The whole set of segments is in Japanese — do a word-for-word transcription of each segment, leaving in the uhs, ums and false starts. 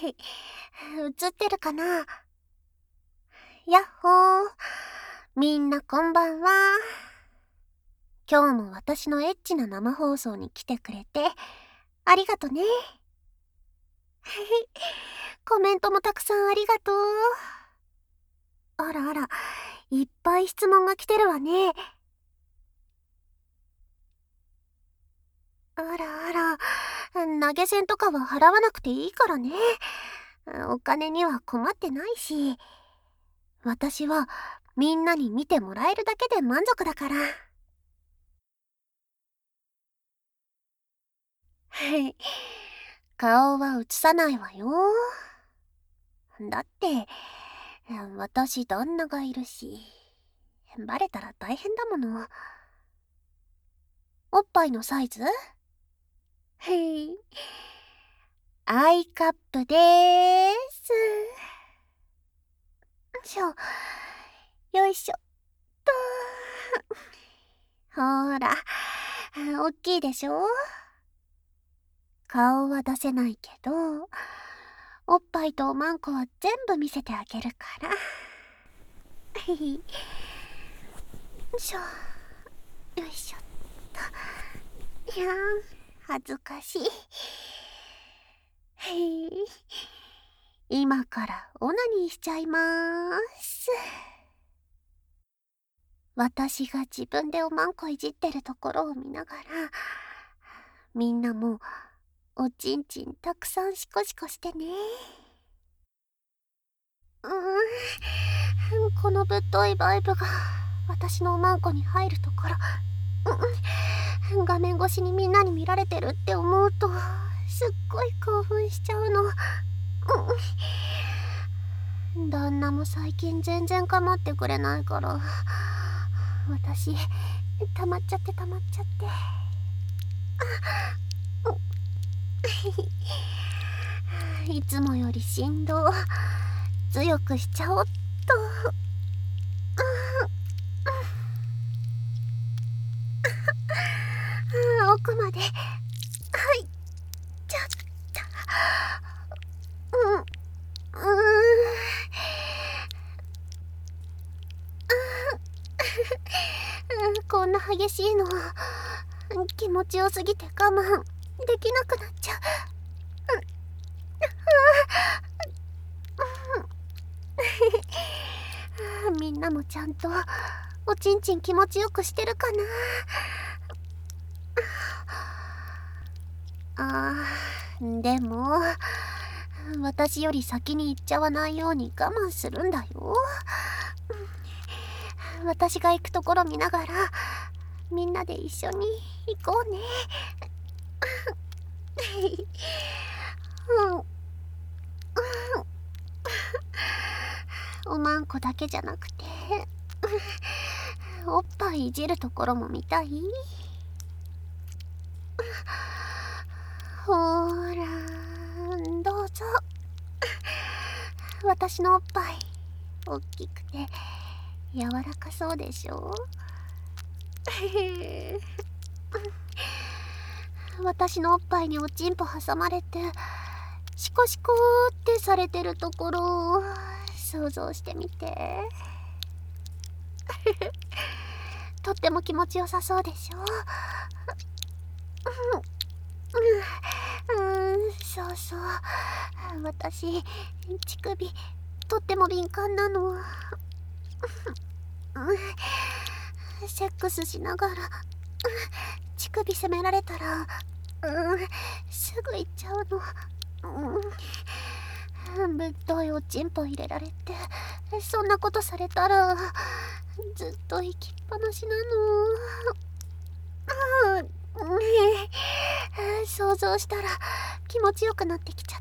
映ってるかな？やっほー。みんなこんばんは。今日も私のエッチな生放送に来てくれてありがとね。コメントもたくさんありがとう。あらあら、いっぱい質問が来てるわね。あらあら、投げ銭とかは払わなくていいからね。お金には困ってないし、私はみんなに見てもらえるだけで満足だから。顔は映さないわよ。だって私旦那がいるし、バレたら大変だもの。おっぱいのサイズ？へい、アイカップでーす。しょ、よいしょっと。ほーら、おっきいでしょ？顔は出せないけど、おっぱいとおまんこは全部見せてあげるから。よいしょ、よいしょっと。いやー、恥ずかしい。へい、今からオナニーしちゃいまーす。私が自分でおまんこいじってるところを見ながら、みんなもおちんちんたくさんシコシコしてね。うーん、このぶっといバイブが私のおまんこに入るところ、うん、画面越しにみんなに見られてるって思うとすっごい興奮しちゃうの。うん、旦那も最近全然構ってくれないから、私溜まっちゃって溜まっちゃって。いつもより振動強くしちゃおっと。奥まで入っちゃった。うん、うんこんな激しいの気持ちよすぎて我慢できなくなっちゃう。みんなもちゃんとおちんちん気持ちよくしてるかな。あー、でも私より先に行っちゃわないように我慢するんだよ。私が行くところ見ながらみんなで一緒に行こうね。うん、おまんこだけじゃなくておっぱいいじるところも見たい？ほーら、どうぞ。私のおっぱいおっきくて柔らかそうでしょ？私のおっぱいにおちんぽ挟まれてシコシコってされてるところを想像してみて。とっても気持ちよさそうでしょ？うん、うん、そうそう、私乳首とっても敏感なの。セックスしながら乳首責められたら、うん、すぐ行っちゃうの。うん、ぶっといおちんぽ入れられてそんなことされたらずっと行きっぱなしなの。うん、想像したら気持ちよくなってきちゃった。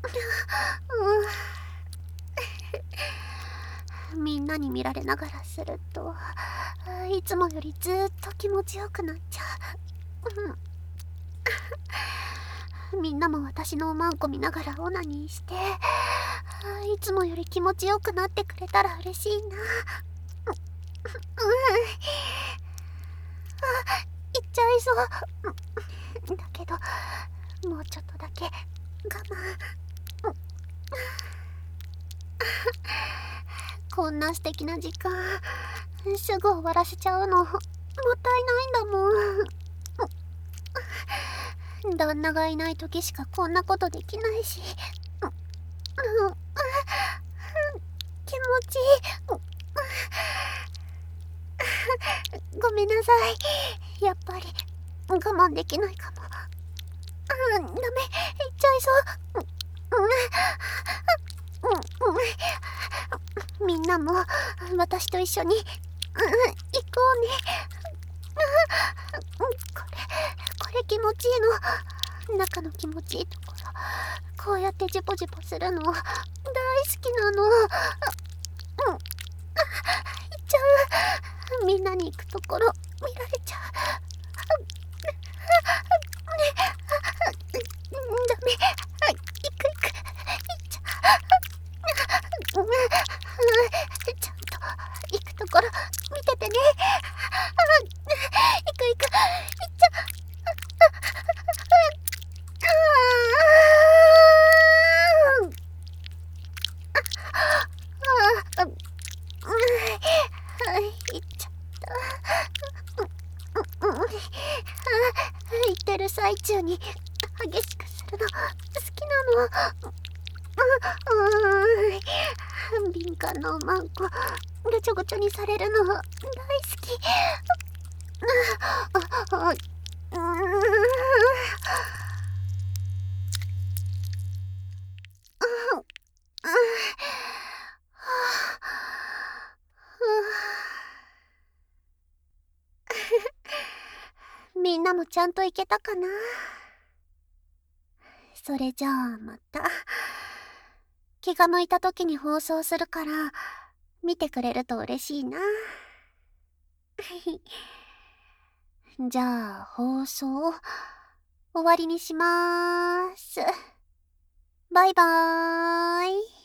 うん、みんなに見られながらするといつもよりずっと気持ちよくなっちゃう。みんなも私のおまんこ見ながらオナニーしていつもより気持ちよくなってくれたら嬉しいな。うん、あ、行っちゃいそう。だけどもうちょっとだけ慢。こんな素敵な時間すぐ終わらせちゃうのもったいないんだもん。旦那がいない時しかこんなことできないし、うん、気持ちいい。ごめんなさい、やっぱり我慢できないかも。うん、ダメ、言っちゃいそう。うんうんうん、みんなも私と一緒に、うん、行こうね。これこれ気持ちいいの。中の気持ちいいところこうやってジュポジュポするの大好きなの。うん、行っちゃう。みんなに行くところ見られちゃう。ダメ、行く行く、行っちゃう。ちゃんと行くところ見ててね。行く行く、行っちゃう。行っちゃった。行ってる最中に激しくするの好きなの。うん、敏感なおまんこぐちょぐちょにされるの大好き。ああ、うん、みんなもちゃんと行けたかな。それじゃあまた気が向いた時に放送するから見てくれると嬉しいな。じゃあ放送終わりにしまーす。バイバーイ。